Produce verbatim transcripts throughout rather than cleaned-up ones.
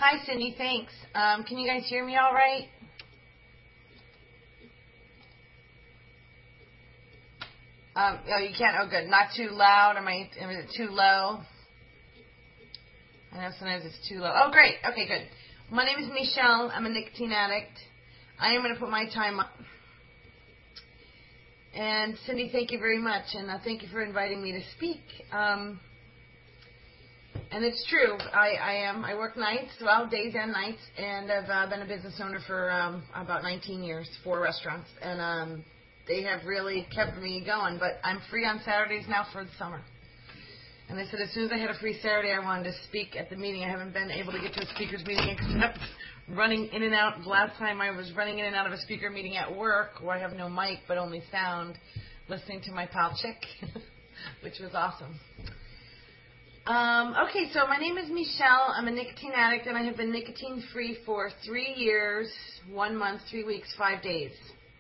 Hi, Cindy. Thanks. Um, can you guys hear me all right? Um, oh, you can't. Oh, good. Not too loud. Am I? Is it too low? I know sometimes it's too low. Oh, great. Okay, good. My name is Michelle. I'm a nicotine addict. I am going to put my time up. And Cindy, thank you very much, and uh, thank you for inviting me to speak. Um, and it's true. I, I am. I work nights, well, days and nights, and I've uh, been a business owner for um, about nineteen years, four restaurants, and um, they have really kept me going. But I'm free on Saturdays now for the summer. And they said as soon as I had a free Saturday, I wanted to speak at the meeting. I haven't been able to get to a speaker's meeting except running in and out. Last time I was running in and out of a speaker meeting at work where I have no mic but only sound, listening to my pal Chick, which was awesome. Um, okay, so my name is Michelle. I'm a nicotine addict, and I have been nicotine-free for three years, one month, three weeks, five days.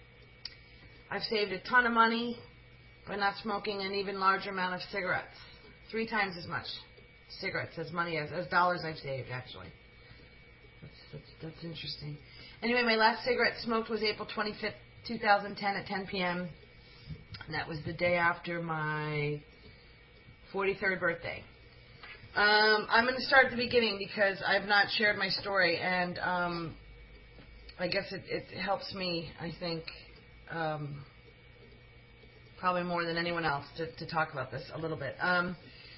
I've saved a ton of money by not smoking an even larger amount of cigarettes. Three times as much cigarettes as money as, as dollars I've saved, actually. That's, that's, that's interesting. Anyway, my last cigarette smoked was April twenty-fifth, two thousand ten at ten p.m. And that was the day after my forty-third birthday. Um, I'm going to start at the beginning because I've not shared my story, and um, I guess it, it helps me, I think, um, probably more than anyone else to, to talk about this a little bit. Um,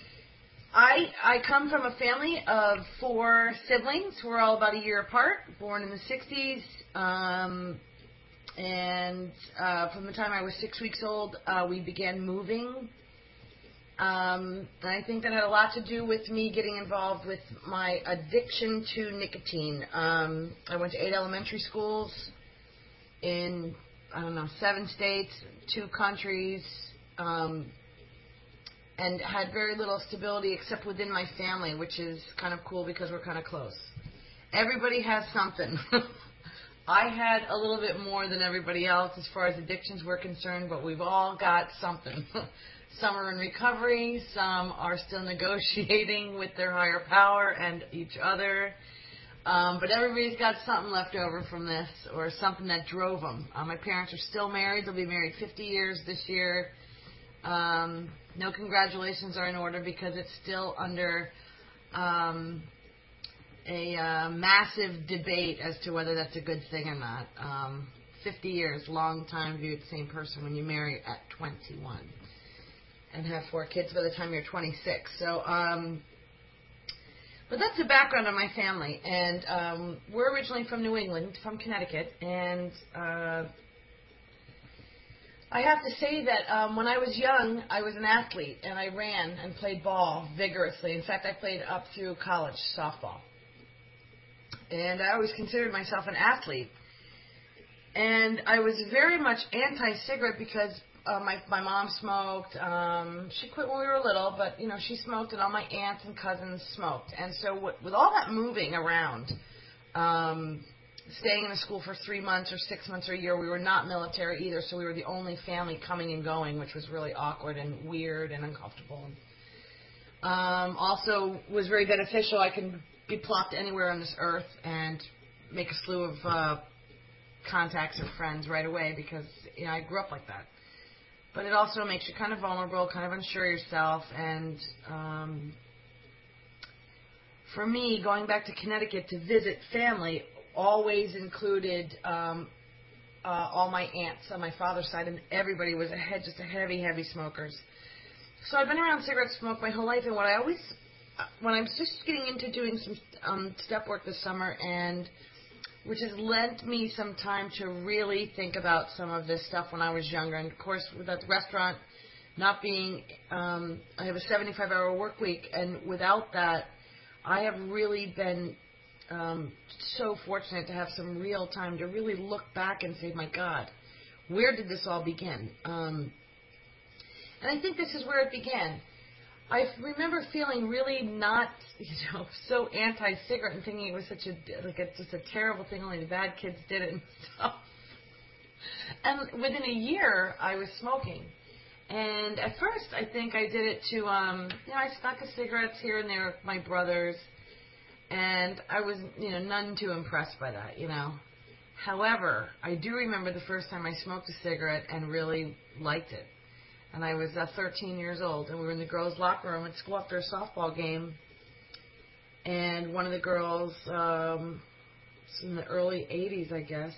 I I come from a family of four siblings. We're all about a year apart, born in the sixties. Um, and uh, from the time I was six weeks old, uh, we began moving. Um, and I think that had a lot to do with me getting involved with my addiction to nicotine. Um, I went to eight elementary schools in, I don't know, seven states, two countries. Um, and had very little stability except within my family, which is kind of cool because we're kind of close. Everybody has something. I had a little bit more than everybody else as far as addictions were concerned, but we've all got something. Some are in recovery, some are still negotiating with their higher power and each other. Um, but everybody's got something left over from this, or something that drove them. Uh, my parents are still married. They'll be married fifty years this year. Um, no congratulations are in order because it's still under um, a uh, massive debate as to whether that's a good thing or not. Um, fifty years, long time to be with the same person when you marry at twenty-one and have four kids by the time you're twenty-six. So, um, but that's the background of my family. And um, we're originally from New England, from Connecticut, and uh, I have to say that um, when I was young, I was an athlete, and I ran and played ball vigorously. In fact, I played up through college softball. And I always considered myself an athlete. And I was very much anti-cigarette because uh, my, my mom smoked. Um, she quit when we were little, but, you know, she smoked, and all my aunts and cousins smoked. And so with, with all that moving around, um, staying in a school for three months or six months or a year. We were not military either, so we were the only family coming and going, which was really awkward and weird and uncomfortable. Um, also was very beneficial. I can be plopped anywhere on this earth and make a slew of uh, contacts or friends right away because, you know, I grew up like that. But it also makes you kind of vulnerable, kind of unsure of yourself, and um, for me, going back to Connecticut to visit family always included um, uh, all my aunts on my father's side, and everybody was a head, just a heavy, heavy smokers. So I've been around cigarette smoke my whole life, and what I always, when I was just getting into doing some um, step work this summer, and which has lent me some time to really think about some of this stuff when I was younger. And of course, with that restaurant not being, um, I have a seventy-five hour work week, and without that, I have really been Um, so fortunate to have some real time to really look back and say, my God, where did this all begin? Um, and I think this is where it began. I remember feeling really not, you know, so anti-cigarette and thinking it was such a, like a, just a terrible thing, only the bad kids did it and stuff. And within a year, I was smoking. And at first, I think I did it to, um, you know, I snuck a cigarettes here and there with my brothers. And I was, you know, none too impressed by that, you know. However, I do remember the first time I smoked a cigarette and really liked it. And I was uh, thirteen years old, and we were in the girls' locker room at school after a softball game. And one of the girls, um, it's in the early eighties, I guess,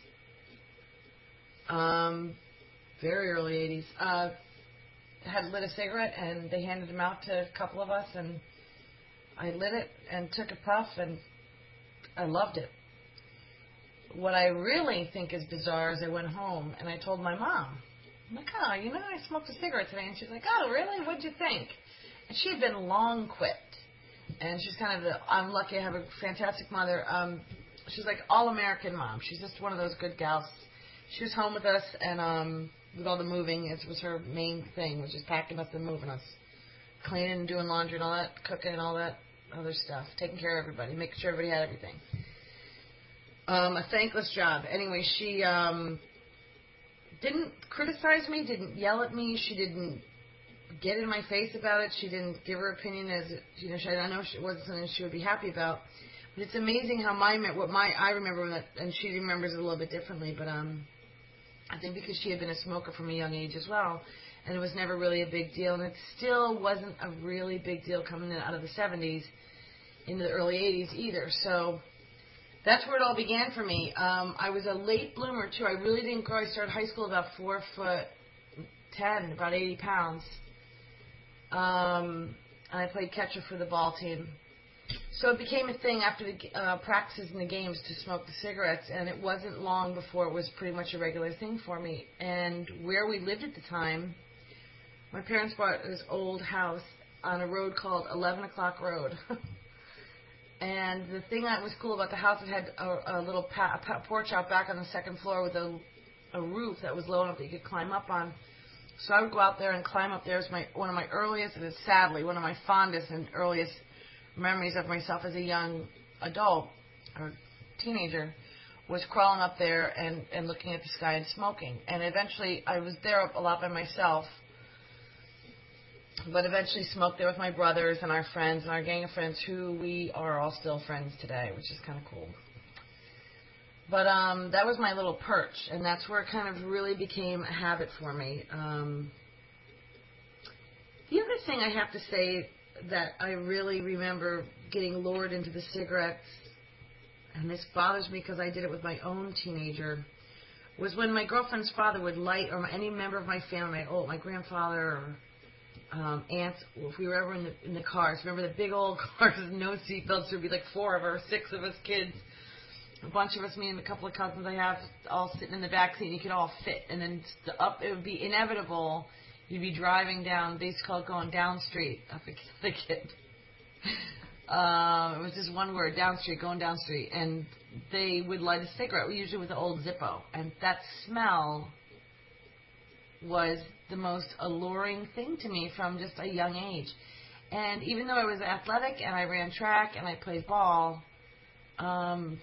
um, very early eighties, uh, had lit a cigarette, and they handed them out to a couple of us, and I lit it and took a puff, and I loved it. What I really think is bizarre is I went home and I told my mom, I'm like, oh, you know, I smoked a cigarette today. And she's like, oh, really? What'd you think? And she had been long quit. And she's kind of the, I'm lucky I have a fantastic mother. Um, she's like all-American mom. She's just one of those good gals. She was home with us, and um, with all the moving, it was her main thing, was just packing us and moving us. Cleaning and doing laundry and all that, cooking and all that other stuff. Taking care of everybody, making sure everybody had everything. Um, a thankless job. Anyway, she um, didn't criticize me, didn't yell at me. She didn't get in my face about it. She didn't give her opinion as, you know, she, I know it wasn't something she would be happy about. But it's amazing how my, what my, I remember that, and she remembers it a little bit differently, but um, I think because she had been a smoker from a young age as well, and it was never really a big deal, and it still wasn't a really big deal coming in out of the seventies into the early eighties either. So that's where it all began for me. Um, I was a late bloomer, too. I really didn't grow. I started high school about four foot ten, about eighty pounds. Um, and I played catcher for the ball team. So it became a thing after the uh, practices and the games to smoke the cigarettes, and it wasn't long before it was pretty much a regular thing for me. And where we lived at the time, my parents bought this old house on a road called eleven o'clock Road. And the thing that was cool about the house, it had a, a little pa- a porch out back on the second floor with a, a roof that was low enough that you could climb up on. So I would go out there and climb up there. It was my, one of my earliest, and it's sadly one of my fondest and earliest memories of myself as a young adult or teenager, was crawling up there and, and looking at the sky and smoking. And eventually, I was there a lot by myself, but eventually smoked there with my brothers and our friends and our gang of friends, who we are all still friends today, which is kind of cool. But um, that was my little perch, and that's where it kind of really became a habit for me. Um, the other thing I have to say that I really remember getting lured into the cigarettes, and this bothers me because I did it with my own teenager, was when my girlfriend's father would light, or any member of my family, oh, my grandfather or um, aunts, if we were ever in the, in the cars, remember the big old cars with no seatbelts, there would be like four of us, six of us kids, a bunch of us, me and a couple of cousins I have, all sitting in the back seat, and you could all fit, and then up, it would be inevitable. You'd be driving down, they used to call it going down street. I forget the kid. Um, it was just one word, down street, going down street. And they would light a cigarette, usually with the old Zippo. And that smell was the most alluring thing to me from just a young age. And even though I was athletic and I ran track and I played ball, um,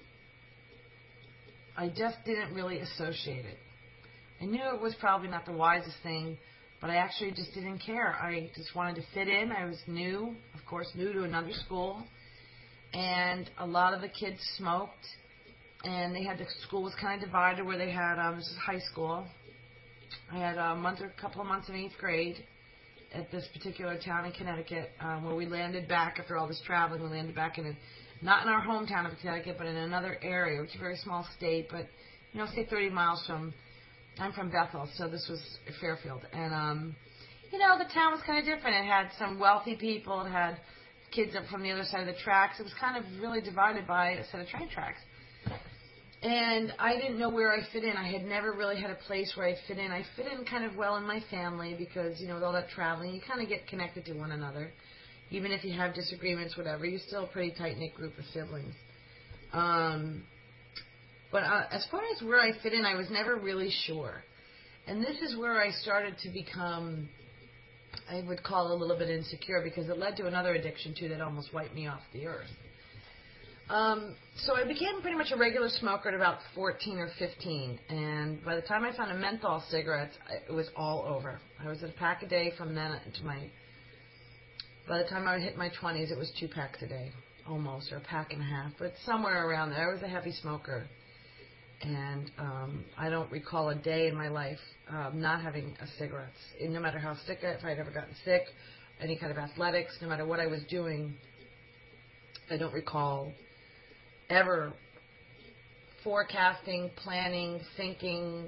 I just didn't really associate it. I knew it was probably not the wisest thing, but I actually just didn't care. I just wanted to fit in. I was new, of course, new to another school. And a lot of the kids smoked. And they had, the school was kind of divided where they had, um, this is high school. I had a month or a couple of months in eighth grade at this particular town in Connecticut, um, where we landed back after all this traveling. We landed back in a, not in our hometown of Connecticut, but in another area, which is a very small state, but, you know, say thirty miles from, I'm from Bethel, so this was Fairfield. And, um, you know, the town was kind of different. It had some wealthy people. It had kids up from the other side of the tracks. It was kind of really divided by a set of train tracks. And I didn't know where I fit in. I had never really had a place where I fit in. I fit in kind of well in my family because, you know, with all that traveling, you kind of get connected to one another. Even if you have disagreements, whatever, you're still a pretty tight-knit group of siblings. Um... But uh, as far as where I fit in, I was never really sure. And this is where I started to become, I would call it a little bit insecure, because it led to another addiction, too, that almost wiped me off the earth. Um, so I became pretty much a regular smoker at about fourteen or fifteen. And by the time I found a menthol cigarette, it was all over. I was at a pack a day from then to my, by the time I hit my twenties, it was two packs a day, almost, or a pack and a half, but somewhere around there. I was a heavy smoker. And um, I don't recall a day in my life um, not having a cigarette. And no matter how sick, if I'd ever gotten sick, any kind of athletics, no matter what I was doing, I don't recall ever forecasting, planning, thinking,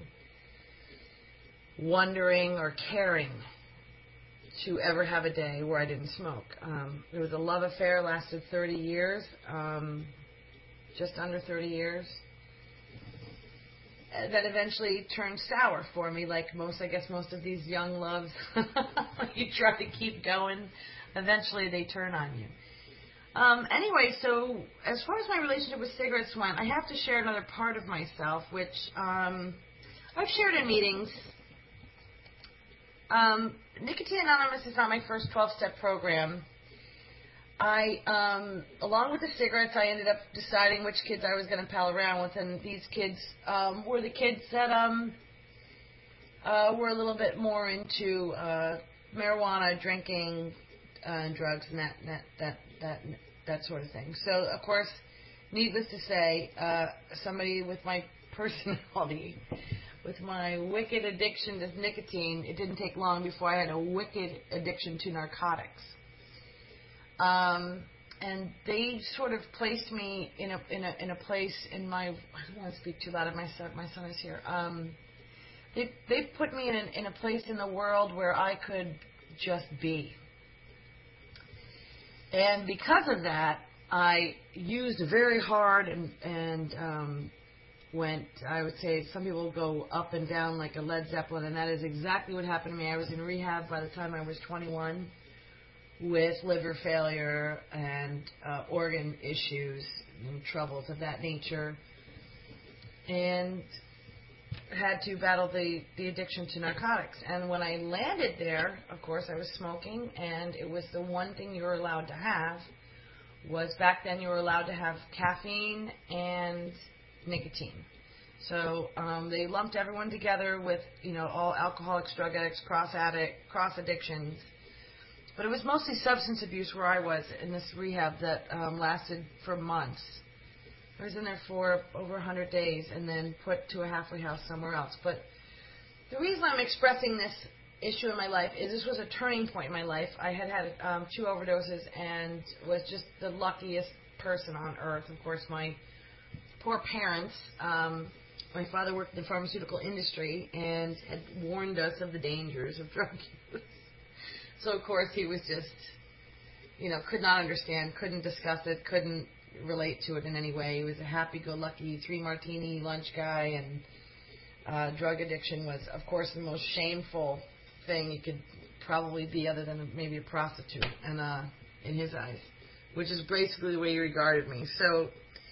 wondering, or caring to ever have a day where I didn't smoke. Um, there was a love affair, lasted thirty years, um, just under thirty years. That eventually turned sour for me, like most, I guess, most of these young loves. You try to keep going, eventually they turn on you. Um, anyway, so as far as my relationship with cigarettes went, I have to share another part of myself, which um, I've shared in meetings. Um, Nicotine Anonymous is not my first twelve-step program. I, um, along with the cigarettes, I ended up deciding which kids I was going to pal around with, and these kids um, were the kids that um, uh, were a little bit more into uh, marijuana, drinking, uh, drugs, and that that that that that sort of thing. So, of course, needless to say, uh, somebody with my personality, with my wicked addiction to nicotine, it didn't take long before I had a wicked addiction to narcotics. Um, and they sort of placed me in a in a in a place in my. I don't want to speak too loud. Of my son, my son is here. Um, they they put me in a, in a place in the world where I could just be. And because of that, I used very hard and and um, went. I would say some people go up and down like a Led Zeppelin, and that is exactly what happened to me. I was in rehab by the time I was twenty-one. With liver failure and uh, organ issues and troubles of that nature, and had to battle the, the addiction to narcotics. And when I landed there, of course, I was smoking, and it was the one thing you were allowed to have. Was back then you were allowed to have caffeine and nicotine. So um, they lumped everyone together with, you know, all alcoholics, drug addicts, cross addict, cross addictions. But it was mostly substance abuse where I was in this rehab that um, lasted for months. I was in there for over one hundred days and then put to a halfway house somewhere else. But the reason I'm expressing this issue in my life is this was a turning point in my life. I had had um, two overdoses and was just the luckiest person on earth. Of course, my poor parents, um, my father worked in the pharmaceutical industry and had warned us of the dangers of drug use. So, of course, he was just, you know, could not understand, couldn't discuss it, couldn't relate to it in any way. He was a happy-go-lucky three-martini lunch guy, and uh, drug addiction was, of course, the most shameful thing you could probably be other than maybe a prostitute, and uh, in his eyes, which is basically the way he regarded me. So,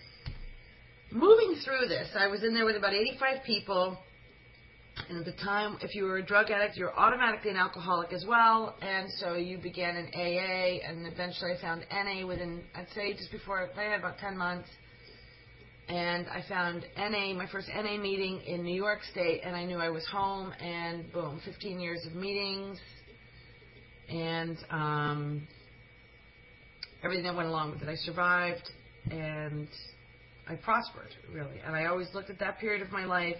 moving through this, I was in there with about eighty-five people. And at the time, if you were a drug addict, you're automatically an alcoholic as well. And so you began in A A, and eventually I found N A within, I'd say just before, I had about ten months. And I found N A, my first N A meeting in New York State, and I knew I was home, and boom, fifteen years of meetings, and um, everything that went along with it. I survived, and I prospered, really. And I always looked at that period of my life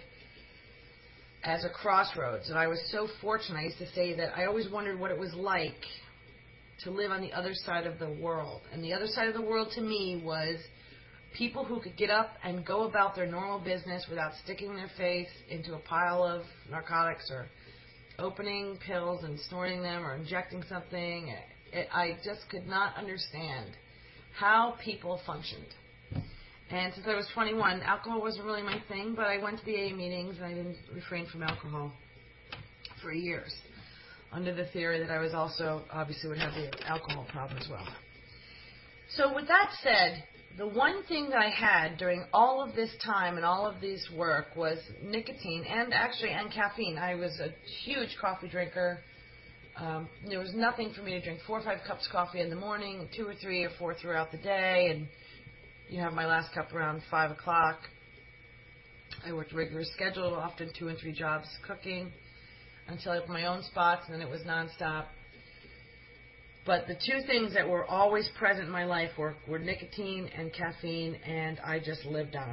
as a crossroads, and I was so fortunate. I used to say that I always wondered what it was like to live on the other side of the world. And the other side of the world to me was people who could get up and go about their normal business without sticking their face into a pile of narcotics or opening pills and snorting them or injecting something. It, I just could not understand how people functioned. And since I was twenty-one, alcohol wasn't really my thing, but I went to the A A meetings and I didn't refrain from alcohol for years, under the theory that I was also, obviously, would have the alcohol problem as well. So with that said, the one thing that I had during all of this time and all of this work was nicotine and actually and caffeine. I was a huge coffee drinker. Um, there was nothing for me to drink four or five cups of coffee in the morning, two or three or four throughout the day, and you have my last cup around five o'clock. I worked a rigorous schedule, often two and three jobs cooking, until I opened my own spots, and then it was nonstop. But the two things that were always present in my life were, were nicotine and caffeine, and I just lived on them.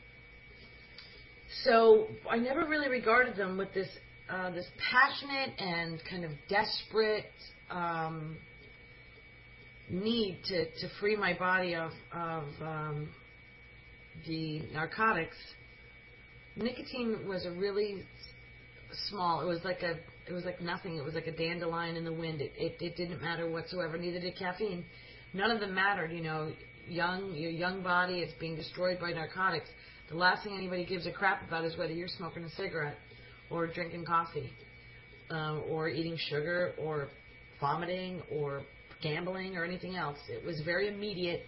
So I never really regarded them with this uh, this passionate and kind of desperate um, need to, to free my body of, of um, the narcotics. Nicotine was a really small. It was like a. It was like nothing. It was like a dandelion in the wind. It, it it didn't matter whatsoever. Neither did caffeine. None of them mattered. You know, young your young body is being destroyed by narcotics. The last thing anybody gives a crap about is whether you're smoking a cigarette or drinking coffee, um, or eating sugar, or vomiting, or gambling, or anything else. It was very immediate,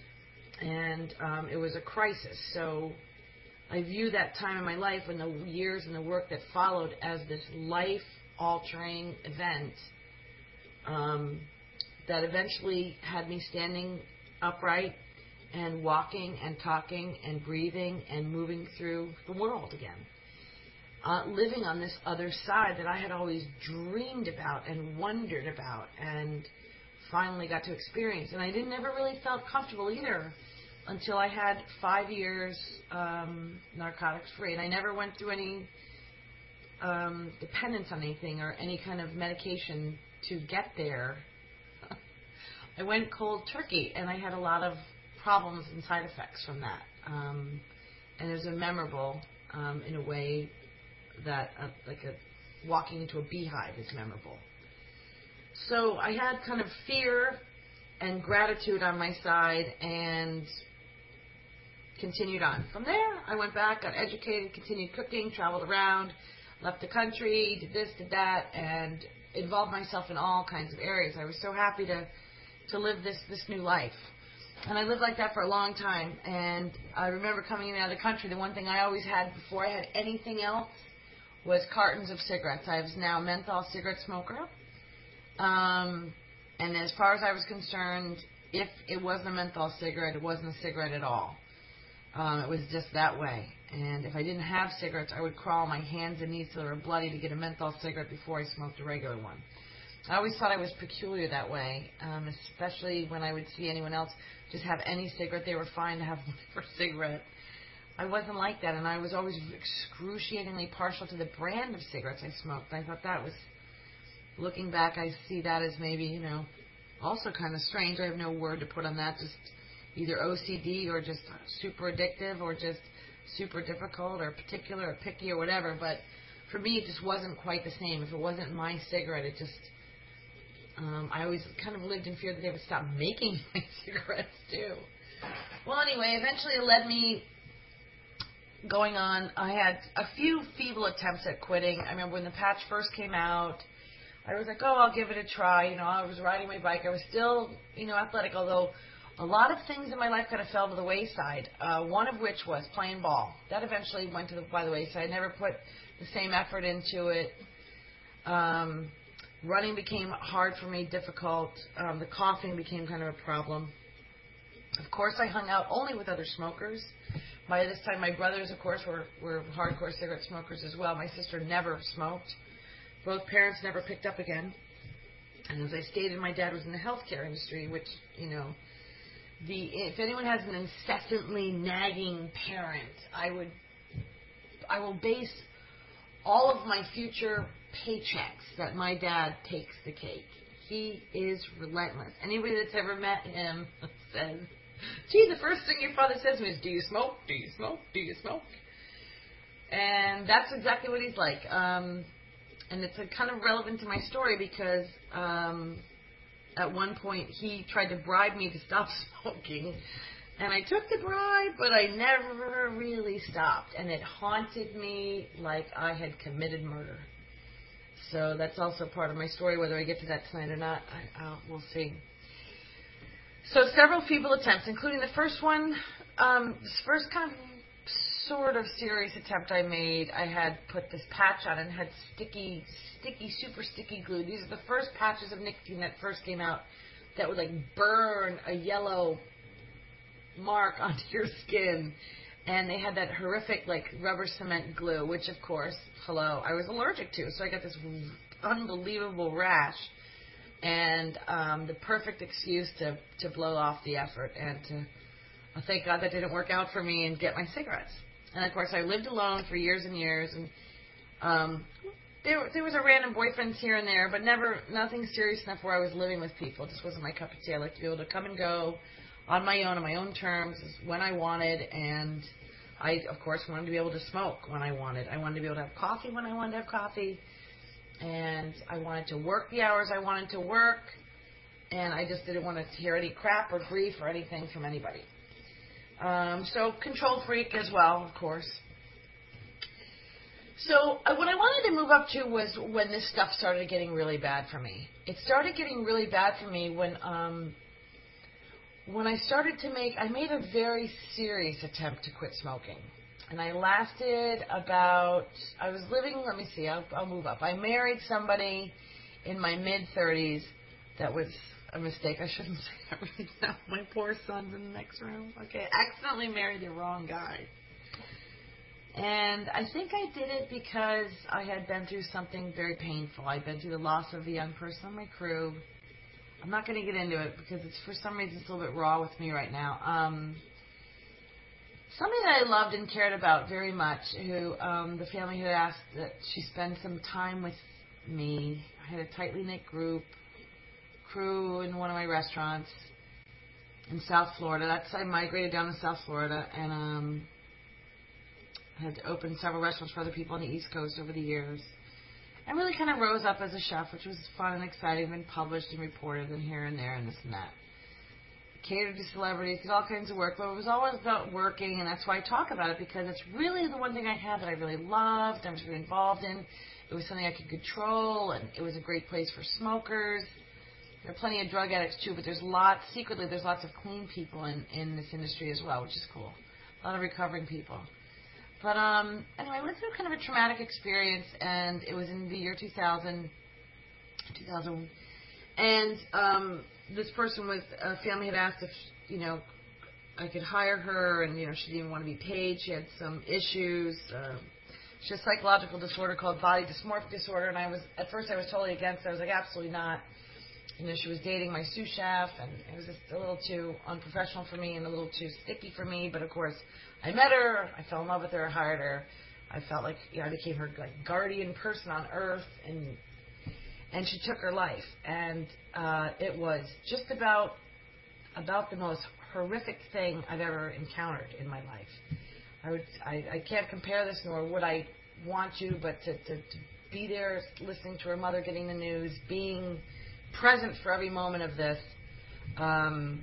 and um, it was a crisis. So I view that time in my life and the years and the work that followed as this life-altering event um, that eventually had me standing upright and walking and talking and breathing and moving through the world again. Uh, living on this other side that I had always dreamed about and wondered about and finally got to experience. And I didn't never really felt comfortable either until I had five years um, narcotics free. And I never went through any um, dependence on anything or any kind of medication to get there. I went cold turkey, and I had a lot of problems and side effects from that. Um, and it was memorable um, in a way that uh, like a walking into a beehive is memorable. So I had kind of fear and gratitude on my side and continued on. From there, I went back, got educated, continued cooking, traveled around, left the country, did this, did that, and involved myself in all kinds of areas. I was so happy to, to live this, this new life. And I lived like that for a long time. And I remember coming in out of the country, the one thing I always had before I had anything else was cartons of cigarettes. I was now a menthol cigarette smoker. Um, and as far as I was concerned, if it wasn't a menthol cigarette, it wasn't a cigarette at all. Um, it was just that way. And if I didn't have cigarettes, I would crawl on my hands and knees till they were bloody to get a menthol cigarette before I smoked a regular one. I always thought I was peculiar that way, um, especially when I would see anyone else just have any cigarette. They were fine to have whatever cigarette. I wasn't like that, and I was always excruciatingly partial to the brand of cigarettes I smoked. I thought that was, looking back, I see that as maybe, you know, also kind of strange. I have no word to put on that, just either O C D or just super addictive or just super difficult or particular or picky or whatever. But for me, it just wasn't quite the same. If it wasn't my cigarette, it just, um, I always kind of lived in fear that they would stop making my cigarettes too. Well, anyway, eventually it led me going on. I had a few feeble attempts at quitting. I remember when the patch first came out, I was like, oh, I'll give it a try. You know, I was riding my bike. I was still, you know, athletic, although a lot of things in my life kind of fell to the wayside, uh, one of which was playing ball. That eventually went to the, by the wayside. I never put the same effort into it. Um, running became hard for me, difficult. Um, the coughing became kind of a problem. Of course, I hung out only with other smokers. By this time, my brothers, of course, were, were hardcore cigarette smokers as well. My sister never smoked. Both parents never picked up again. And as I stated, my dad was in the healthcare industry, which, you know, the if anyone has an incessantly nagging parent, I would, I will base all of my future paychecks that my dad takes the cake. He is relentless. Anybody that's ever met him says, gee, the first thing your father says to me is, do you smoke? Do you smoke? Do you smoke? And that's exactly what he's like. Um, and it's a kind of relevant to my story because um, at one point he tried to bribe me to stop smoking. And I took the bribe, but I never really stopped. And it haunted me like I had committed murder. So that's also part of my story. Whether I get to that tonight or not, I, I'll, we'll see. So several feeble attempts, including the first one, um, this first kind of sort of serious attempt I made, I had put this patch on and had sticky, sticky, super sticky glue. These are the first patches of nicotine that first came out that would like burn a yellow mark onto your skin. And they had that horrific like rubber cement glue, which of course, hello, I was allergic to. So I got this unbelievable rash and um, the perfect excuse to, to blow off the effort and to, oh, thank God that didn't work out for me, and get my cigarettes. And, of course, I lived alone for years and years, and um, there, there was a random boyfriends here and there, but never nothing serious enough where I was living with people. It just wasn't my cup of tea. I like to be able to come and go on my own, on my own terms, when I wanted, and I, of course, wanted to be able to smoke when I wanted. I wanted to be able to have coffee when I wanted to have coffee, and I wanted to work the hours I wanted to work, and I just didn't want to hear any crap or grief or anything from anybody. Um, so, control freak as well, of course. So, uh, what I wanted to move up to was when this stuff started getting really bad for me. It started getting really bad for me when, um, when I started to make, I made a very serious attempt to quit smoking. And I lasted about, I was living, let me see, I'll, I'll move up. I married somebody in my mid-thirties. That was a mistake. I shouldn't say that right now. My poor son's in the next room. Okay, I accidentally married the wrong guy. And I think I did it because I had been through something very painful. I'd been through the loss of a young person on my crew. I'm not going to get into it because it's, for some reason, it's a little bit raw with me right now. Um, somebody that I loved and cared about very much, who um, the family had asked that she spend some time with me. I had a tightly knit group, crew in one of my restaurants in South Florida. That's I migrated down to South Florida, and um, I had opened several restaurants for other people on the East Coast over the years. I really kind of rose up as a chef, which was fun and exciting, been published and reported and here and there and this and that. Catered to celebrities, did all kinds of work, but it was always about working, and that's why I talk about it, because it's really the one thing I had that I really loved, I was really involved in. It was something I could control, and it was a great place for smokers. There are plenty of drug addicts, too, but there's lots, secretly, there's lots of clean people in, in this industry as well, which is cool. A lot of recovering people. But um, anyway, I went through kind of a traumatic experience, and it was in the year two thousand, two thousand, and um, this person with a family had asked if, you know, I could hire her, and, you know, she didn't even want to be paid. She had some issues. Uh, she had a psychological disorder called body dysmorphic disorder, and I was, at first I was totally against it. I was like, absolutely not. You know, she was dating my sous chef, and it was just a little too unprofessional for me and a little too sticky for me. But, of course, I met her. I fell in love with her. I hired her. I felt like, you know, I became her, like, guardian person on earth, and and she took her life. And uh, it was just about about the most horrific thing I've ever encountered in my life. I would I, I can't compare this, nor would I want to, but to, to, to be there listening to her mother getting the news, being present for every moment of this, um,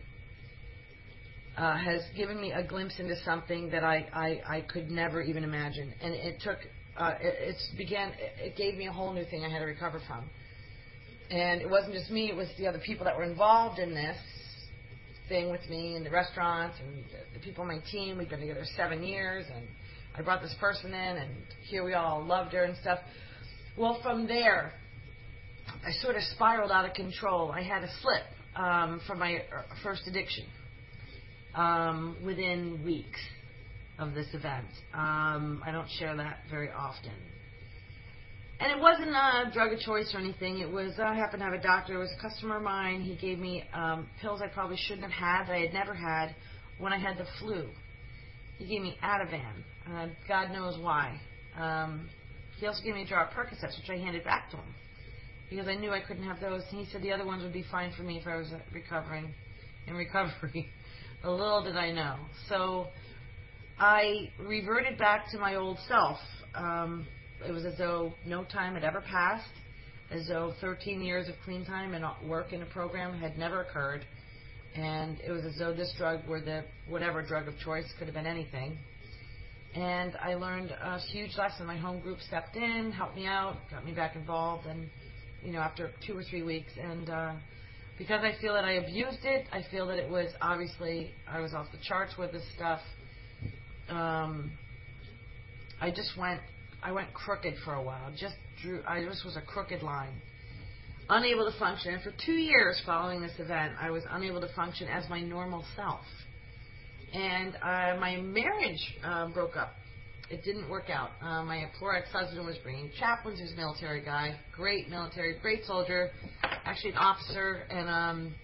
uh, has given me a glimpse into something that I, I, I could never even imagine. And it took, uh, it, it's began, it gave me a whole new thing I had to recover from. And it wasn't just me, it was the other people that were involved in this thing with me in the restaurants and the, the people on my team. We've been together seven years, and I brought this person in, and here we all loved her and stuff. Well, from there, I sort of spiraled out of control. I had a slip um, from my first addiction um, within weeks of this event. Um, I don't share that very often. And it wasn't a drug of choice or anything. It was, I happened to have a doctor. It was a customer of mine. He gave me um, pills I probably shouldn't have had, that I had never had, when I had the flu. He gave me Ativan. Uh, God knows why. Um, he also gave me a jar of Percocets, which I handed back to him, because I knew I couldn't have those. And he said the other ones would be fine for me if I was recovering, in recovery. A little did I know. So I reverted back to my old self. Um, it was as though no time had ever passed, as though thirteen years of clean time and work in a program had never occurred. And it was as though this drug were the whatever drug of choice, could have been anything. And I learned a huge lesson. My home group stepped in, helped me out, got me back involved, and you know, after two or three weeks. And uh, because I feel that I abused it, I feel that it was, obviously, I was off the charts with this stuff. Um, I just went, I went crooked for a while. Just drew, I just was a crooked line. Unable to function. And for two years following this event, I was unable to function as my normal self. And uh, my marriage uh, broke up. It didn't work out. Uh, my poor ex-husband was bringing chaplains. He was a military guy. Great military, great soldier. actually an officer, and um,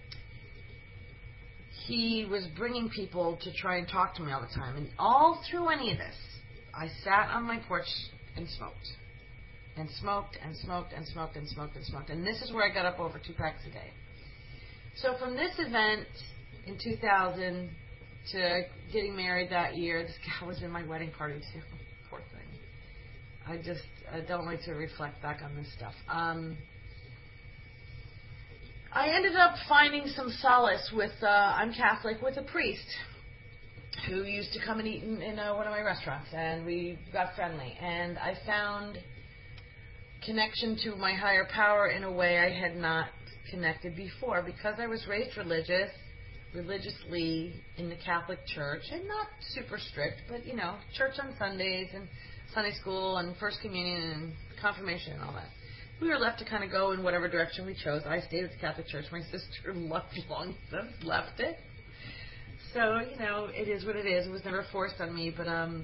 he was bringing people to try and talk to me all the time. And all through any of this, I sat on my porch and smoked. And smoked and smoked and smoked and smoked and smoked. And this is where I got up over two packs a day. So from this event in two thousand to getting married that year, this guy was in my wedding party too. Poor thing. I just I don't like to reflect back on this stuff. Um, I ended up finding some solace with, uh, I'm Catholic, with a priest who used to come and eat in, in uh, one of my restaurants, and we got friendly. And I found connection to my higher power in a way I had not connected before, because I was raised religious, religiously in the Catholic Church, and not super strict, but, you know, church on Sundays and Sunday school and First Communion and confirmation and all that. We were left to kind of go in whatever direction we chose. I stayed with the Catholic Church. My sister left long since left it. So, you know, it is what it is. It was never forced on me. But um,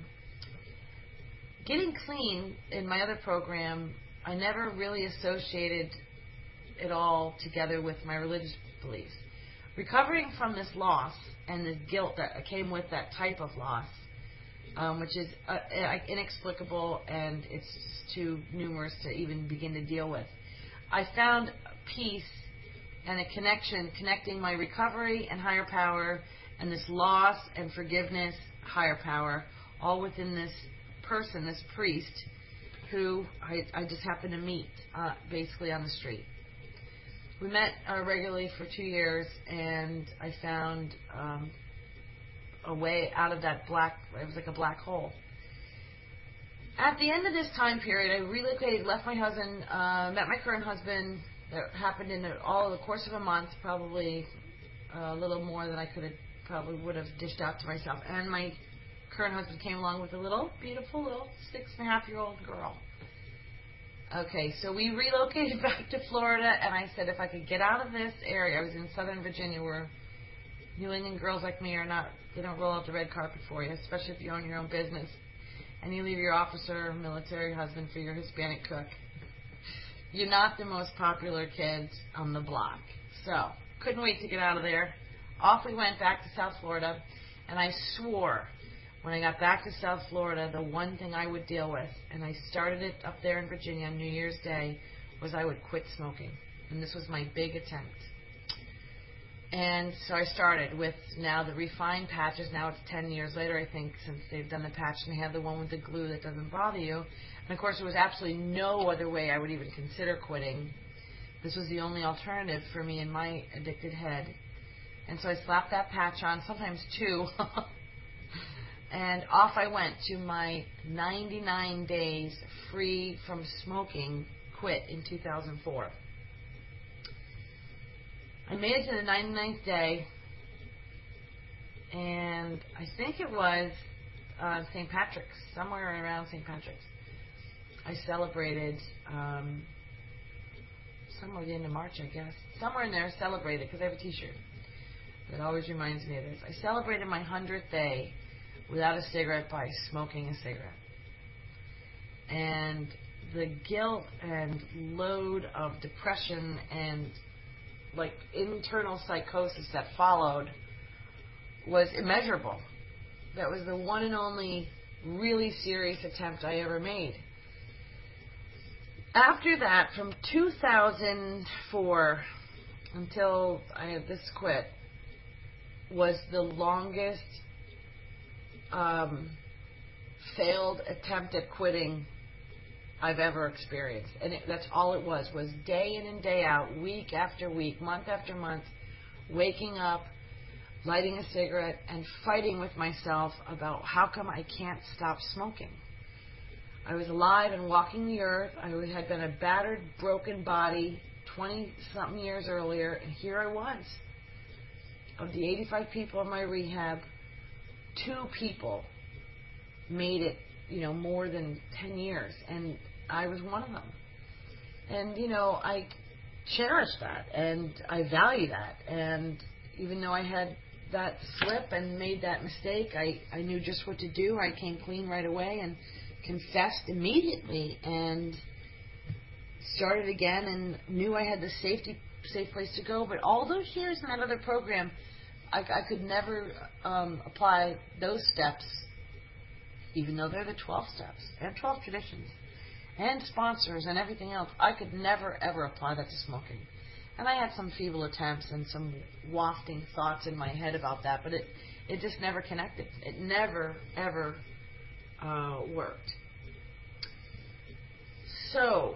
getting clean in my other program, I never really associated it all together with my religious beliefs. Recovering from this loss and the guilt that came with that type of loss, um, which is uh, inexplicable and it's too numerous to even begin to deal with, I found peace and a connection, connecting my recovery and higher power and this loss and forgiveness, higher power, all within this person, this priest, who I, I just happened to meet uh, basically on the street. We met uh, regularly for two years, and I found um, a way out of that black, it was like a black hole. At the end of this time period, I relocated, left my husband, uh, met my current husband. That happened in all the course of a month, probably a little more than I could have, probably would have dished out to myself. And my current husband came along with a little, beautiful little six and a half year old girl. Okay, so we relocated back to Florida, and I said if I could get out of this area, I was in Southern Virginia, where New England girls like me are not, they don't roll out the red carpet for you, especially if you own your own business, and you leave your officer, military husband for your Hispanic cook. You're not the most popular kids on the block. So, couldn't wait to get out of there. Off we went back to South Florida, and I swore when I got back to South Florida, the one thing I would deal with, and I started it up there in Virginia on New Year's Day, was I would quit smoking. And this was my big attempt. And so I started with now the refined patches. Now it's ten years later, I think, since they've done the patch, and they have the one with the glue that doesn't bother you. And, of course, there was absolutely no other way I would even consider quitting. This was the only alternative for me in my addicted head. And so I slapped that patch on, sometimes two, and off I went to my ninety-nine days free from smoking quit in two thousand four. I made it to the ninety-ninth day, and I think it was uh, Saint Patrick's, somewhere around Saint Patrick's. I celebrated um, somewhere at the end of March, I guess. Somewhere in there, celebrated, because I have a T-shirt that always reminds me of this. I celebrated my hundredth day without a cigarette by smoking a cigarette. And the guilt and load of depression and like internal psychosis that followed was immeasurable. That was the one and only really serious attempt I ever made. After that, from two thousand four until I had this quit, was the longest um, failed attempt at quitting I've ever experienced. And it, that's all it was, was day in and day out, week after week, month after month, waking up, lighting a cigarette, and fighting with myself about how come I can't stop smoking. I was alive and walking the earth. I had been a battered, broken body twenty-something years earlier, and here I was. Of the eighty-five people in my rehab, two people made it, you know, more than ten years, and I was one of them. And, you know, I cherish that, and I value that, and even though I had that slip and made that mistake, I, I knew just what to do. I came clean right away and confessed immediately and started again and knew I had the safety safe place to go. But all those years in that other program, I, I could never um, apply those steps, even though they're the twelve steps and twelve traditions and sponsors and everything else. I could never, ever apply that to smoking. And I had some feeble attempts and some wafting thoughts in my head about that, but it, it just never connected. It never, ever uh, worked. So,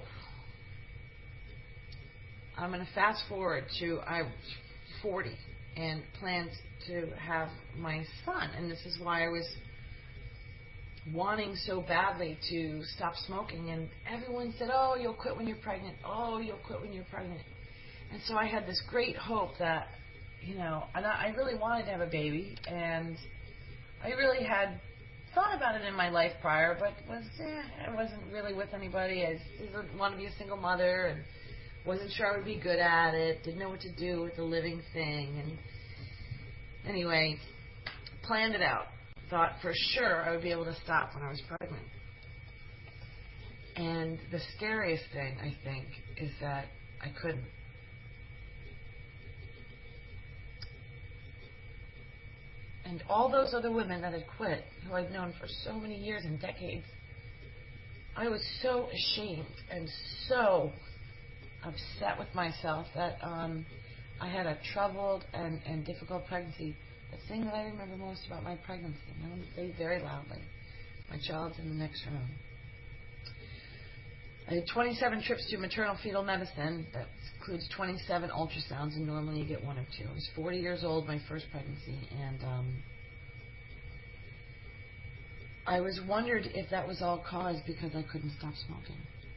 I'm going to fast forward to I'm forty and planned to have my son. And this is why I was wanting so badly to stop smoking. And everyone said, oh, you'll quit when you're pregnant. Oh, you'll quit when you're pregnant. And so I had this great hope that, you know, and I really wanted to have a baby. And I really had thought about it in my life prior, but was eh, I wasn't really with anybody. I didn't want to be a single mother and wasn't sure I would be good at it. Didn't know what to do with the living thing. And anyway, planned it out. Thought for sure I would be able to stop when I was pregnant. And the scariest thing, I think, is that I couldn't. And all those other women that had quit, who I'd known for so many years and decades, I was so ashamed and so upset with myself that um, I had a troubled and, and difficult pregnancy. The thing that I remember most about my pregnancy, and I'm going to say very loudly, my child's in the next room. I had twenty-seven trips to maternal fetal medicine. That includes twenty-seven ultrasounds, and normally you get one or two. I was forty years old, my first pregnancy, and um, I was wondered if that was all caused because I couldn't stop smoking.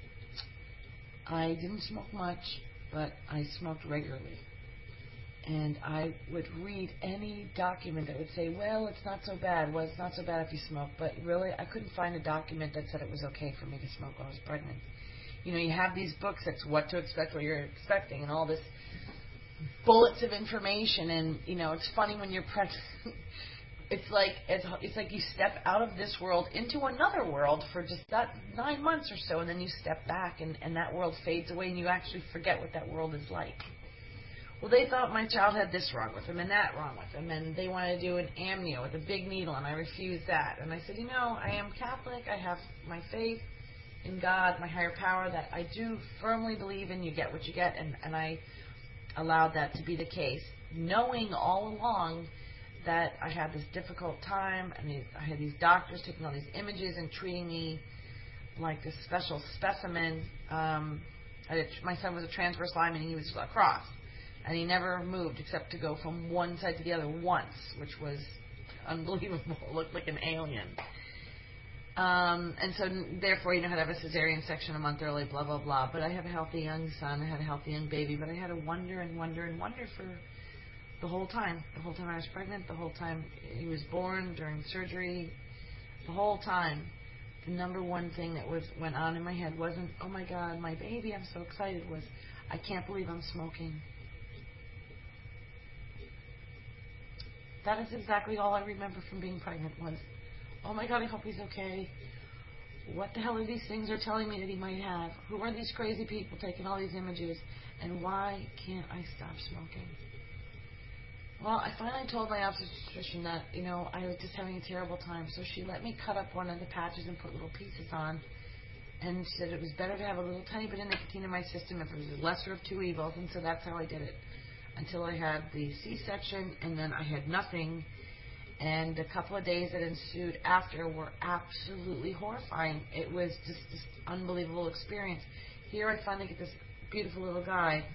I didn't smoke much, but I smoked regularly. And I would read any document that would say, well, it's not so bad. Well, it's not so bad if you smoke. But really, I couldn't find a document that said it was okay for me to smoke while I was pregnant. You know, you have these books that's what to expect, what you're expecting, and all this bullets of information. And, you know, it's funny when you're pregnant. It's like it's, it's like you step out of this world into another world for just that nine months or so, and then you step back, and, and that world fades away, and you actually forget what that world is like. Well, they thought my child had this wrong with him and that wrong with him, and they wanted to do an amnio with a big needle, and I refused that. And I said, you know, I am Catholic. I have my faith in God, my higher power, that I do firmly believe in. You get what you get, and, and I allowed that to be the case, knowing all along that I had this difficult time, and these, I had these doctors taking all these images and treating me like this special specimen. Um, I did, my son was a transverse lineman, and he was a cross. And he never moved except to go from one side to the other once, which was unbelievable. It looked like an alien. Um, and so, therefore, you know, I had to have a cesarean section a month early, blah, blah, blah. But I have a healthy young son. I had a healthy young baby. But I had to wonder and wonder and wonder for the whole time. The whole time I was pregnant, the whole time he was born, during surgery, the whole time. The number one thing that was went on in my head wasn't, oh, my God, my baby, I'm so excited, was, I can't believe I'm smoking. That is exactly all I remember from being pregnant was, oh my God, I hope he's okay. What the hell are these things they're telling me that he might have? Who are these crazy people taking all these images? And why can't I stop smoking? Well, I finally told my obstetrician that, you know, I was just having a terrible time. So she let me cut up one of the patches and put little pieces on. And she said it was better to have a little tiny bit of nicotine in my system if it was the lesser of two evils. And so that's how I did it. Until I had the C-section, and then I had nothing. And a couple of days that ensued after were absolutely horrifying. It was just this unbelievable experience. Here I finally get this beautiful little guy,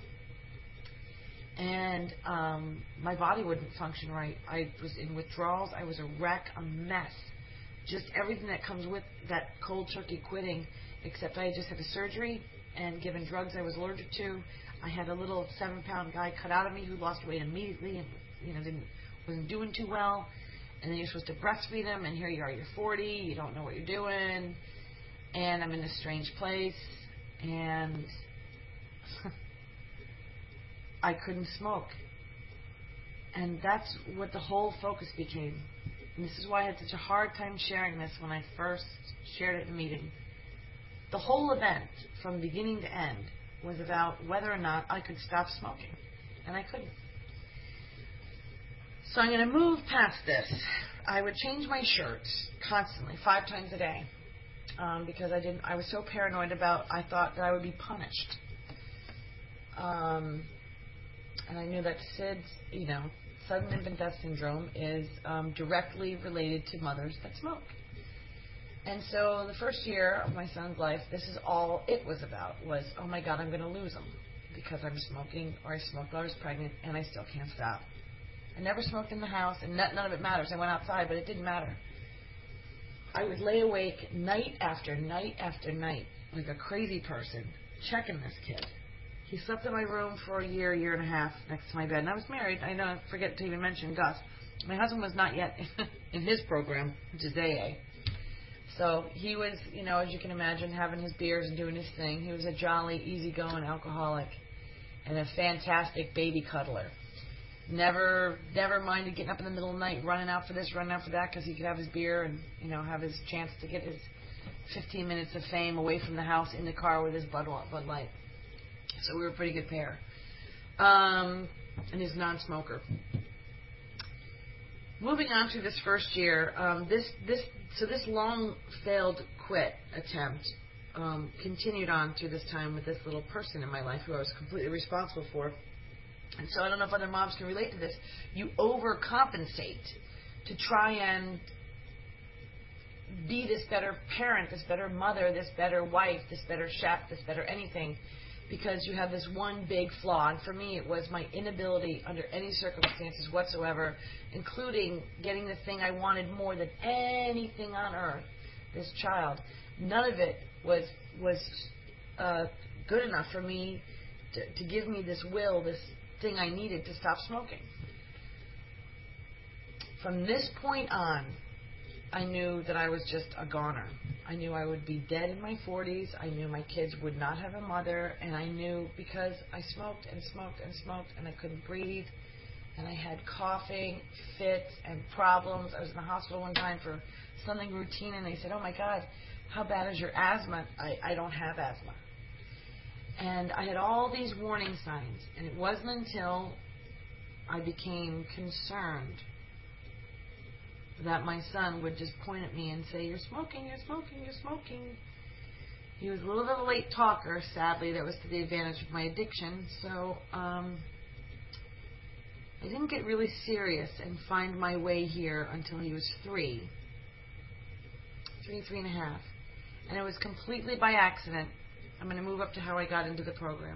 and um, my body wouldn't function right. I was in withdrawals. I was a wreck, a mess. Just everything that comes with that cold turkey quitting, except I had just had a surgery and given drugs I was allergic to. I had a little seven-pound guy cut out of me who lost weight immediately and, you know, didn't wasn't doing too well. And then you're supposed to breastfeed him, and here you are, you're forty, you don't know what you're doing, and I'm in a strange place, and I couldn't smoke. And that's what the whole focus became. And this is why I had such a hard time sharing this when I first shared it in a meeting. The whole event, from beginning to end, was about whether or not I could stop smoking, and I couldn't. So I'm going to move past this. I would change my shirts constantly, five times a day, um, because I didn't. I was so paranoid about. I thought that I would be punished, um, and I knew that S I D S, you know, sudden infant death syndrome, is um, directly related to mothers that smoke. And so the first year of my son's life, this is all it was about, was, oh my God, I'm going to lose him because I'm smoking, or I smoked while I was pregnant, and I still can't stop. I never smoked in the house, and none of it matters. I went outside, but it didn't matter. I would lay awake night after night after night, like a crazy person, checking this kid. He slept in my room for a year, year and a half next to my bed. And I was married. I don't forget to even mention Gus. My husband was not yet in his program, which is A A. So he was, you know, as you can imagine, having his beers and doing his thing. He was a jolly, easygoing alcoholic and a fantastic baby cuddler. Never, never minded getting up in the middle of the night, running out for this, running out for that, because he could have his beer and, you know, have his chance to get his fifteen minutes of fame away from the house in the car with his Bud, Bud Light. So we were a pretty good pair. Um, and he's a non-smoker. Moving on to this first year, um, this this so this long failed quit attempt um, continued on through this time with this little person in my life who I was completely responsible for. And so I don't know if other moms can relate to this. You overcompensate to try and be this better parent, this better mother, this better wife, this better chef, this better anything, because you have this one big flaw. And for me, it was my inability under any circumstances whatsoever, including getting the thing I wanted more than anything on earth, this child. None of it was was uh, good enough for me to, to give me this will, this thing I needed to stop smoking. From this point on, I knew that I was just a goner. I knew I would be dead in my forties. I knew my kids would not have a mother. And I knew because I smoked and smoked and smoked and I couldn't breathe. And I had coughing, fits, and problems. I was in the hospital one time for something routine. And they said, oh, my God, how bad is your asthma? I, I don't have asthma. And I had all these warning signs. And it wasn't until I became concerned that my son would just point at me and say, you're smoking, you're smoking, you're smoking. He was a little bit of a late talker, sadly. That was to the advantage of my addiction. So um, I didn't get really serious and find my way here until he was three. Three, three and a half. And it was completely by accident. I'm going to move up to how I got into the program.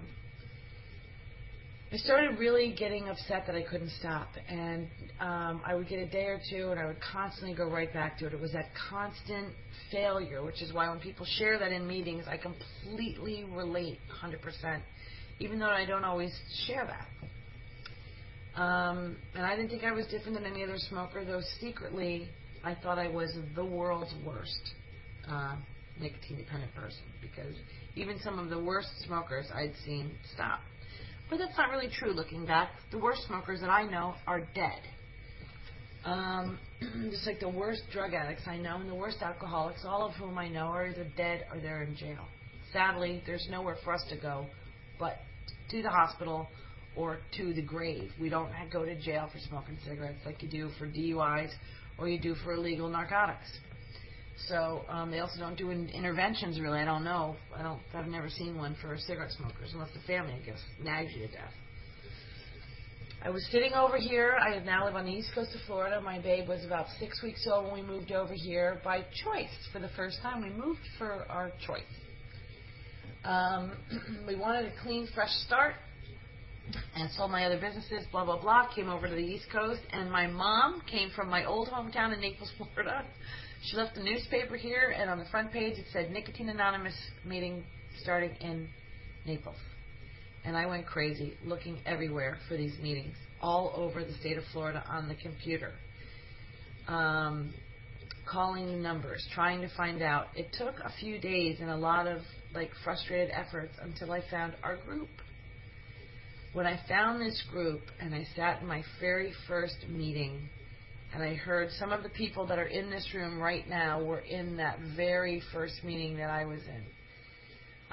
I started really getting upset that I couldn't stop, and um, I would get a day or two, and I would constantly go right back to it. It was that constant failure, which is why when people share that in meetings, I completely relate one hundred percent, even though I don't always share that. Um, and I didn't think I was different than any other smoker, though secretly I thought I was the world's worst uh, nicotine-dependent person, because even some of the worst smokers I'd seen stop. But that's not really true looking back. The worst smokers that I know are dead. Um, just like the worst drug addicts I know and the worst alcoholics, all of whom I know are either dead or they're in jail. Sadly, there's nowhere for us to go but to the hospital or to the grave. We don't go to jail for smoking cigarettes like you do for D U Is or you do for illegal narcotics. So um, they also don't do in- interventions, really. I don't know. I don't. I've never seen one for cigarette smokers, unless the family, I guess, nags you to death. I was sitting over here. I now live on the east coast of Florida. My babe was about six weeks old when we moved over here by choice for the first time. We moved for our choice. Um, we wanted a clean, fresh start and sold my other businesses, blah, blah, blah. Came over to the east coast, and my mom came from my old hometown in Naples, Florida. She left a newspaper here, and on the front page it said Nicotine Anonymous meeting starting in Naples. And I went crazy looking everywhere for these meetings, all over the state of Florida on the computer, um, calling numbers, trying to find out. It took a few days and a lot of like frustrated efforts until I found our group. When I found this group and I sat in my very first meeting, and I heard some of the people that are in this room right now were in that very first meeting that I was in.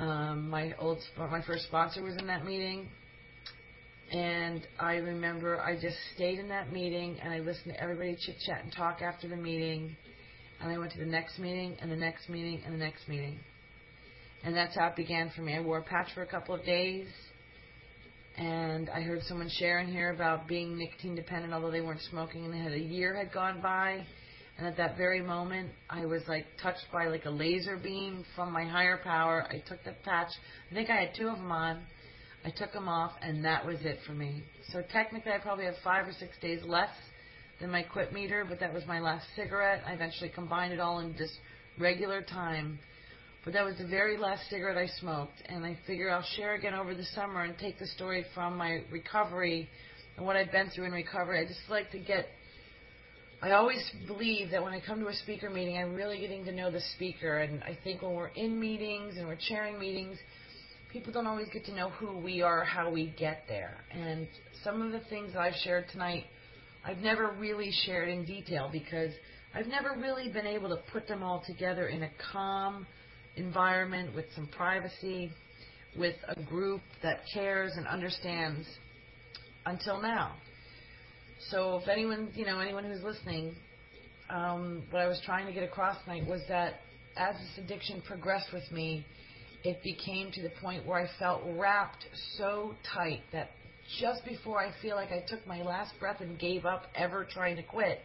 Um, my old, my first sponsor was in that meeting, and I remember I just stayed in that meeting and I listened to everybody chit chat and talk after the meeting, and I went to the next meeting and the next meeting and the next meeting, and that's how it began for me. I wore a patch for a couple of days, and I heard someone share in here about being nicotine dependent, although they weren't smoking, and they had a year had gone by. And at that very moment, I was like touched by like a laser beam from my higher power. I took the patch. I think I had two of them on. I took them off, and that was it for me. So technically, I probably have five or six days less than my quit meter, but that was my last cigarette. I eventually combined it all in just regular time. But that was the very last cigarette I smoked, and I figure I'll share again over the summer and take the story from my recovery and what I've been through in recovery. I just like to get... I always believe that when I come to a speaker meeting, I'm really getting to know the speaker. And I think when we're in meetings and we're chairing meetings, people don't always get to know who we are, how we get there. And some of the things that I've shared tonight, I've never really shared in detail because I've never really been able to put them all together in a calm environment with some privacy, with a group that cares and understands until now. So if anyone, you know, anyone who's listening, um, what I was trying to get across tonight was that as this addiction progressed with me, it became to the point where I felt wrapped so tight that just before I feel like I took my last breath and gave up ever trying to quit,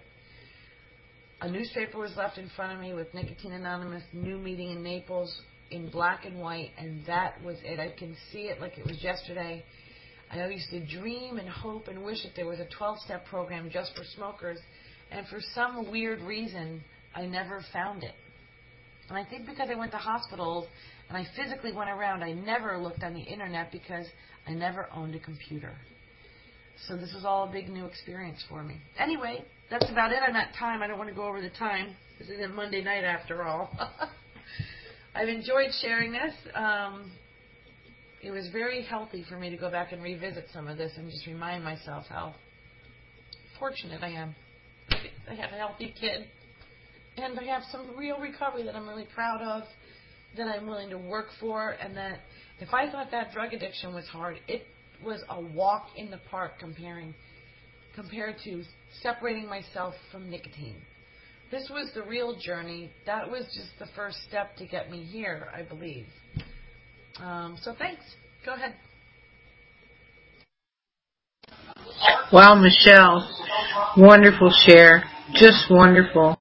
a newspaper was left in front of me with Nicotine Anonymous, new meeting in Naples in black and white, and that was it. I can see it like it was yesterday. I used to dream and hope and wish that there was a twelve-step program just for smokers, and for some weird reason, I never found it. And I think because I went to hospitals and I physically went around, I never looked on the internet because I never owned a computer. So this was all a big new experience for me. Anyway, that's about it on that time. I don't want to go over the time. This is a Monday night after all. I've enjoyed sharing this. Um, it was very healthy for me to go back and revisit some of this and just remind myself how fortunate I am. I have a healthy kid, and I have some real recovery that I'm really proud of, that I'm willing to work for, and that if I thought that drug addiction was hard, it was a walk in the park comparing compared to separating myself from nicotine. This was the real journey. That was just the first step to get me here, I believe. Um, so thanks. Go ahead. Wow, Michelle. Wonderful share. Just wonderful.